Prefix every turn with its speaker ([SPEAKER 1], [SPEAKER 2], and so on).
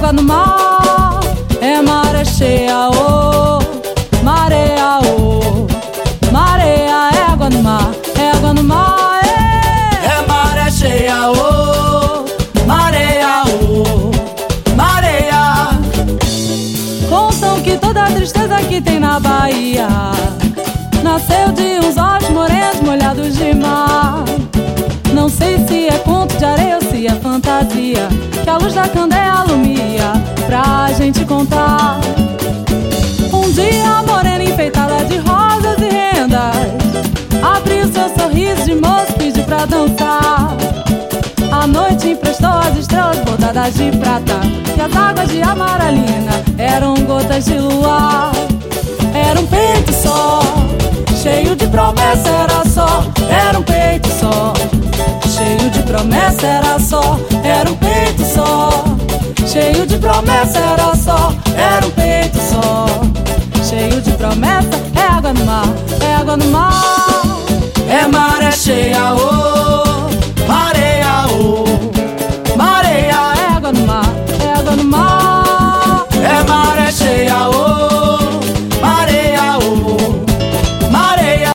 [SPEAKER 1] água no mar, é maré cheia, oh, mareia, oh, mareia, é água no mar, é água no mar, é maré cheia, oh, mareia, oh, mareia. Contam que toda a tristeza que tem na Bahia nasceu de uns olhos morenos molhados de mar. Não sei se é conto de areia ou se é fantasia que a luz da candeia alumia pra gente contar. Um dia a morena enfeitada de rosas e rendas abriu seu sorriso de moço, pediu pra dançar. A noite emprestou as estrelas bordadas de prata e as águas de amaralina eram gotas de luar. Era um peito só, cheio de promessa, era só. Era um peito só, cheio de promessa, era só. Era um peito só, cheio de promessa, era só. Era um peito só, cheio de promessa. É água no mar, é água no mar.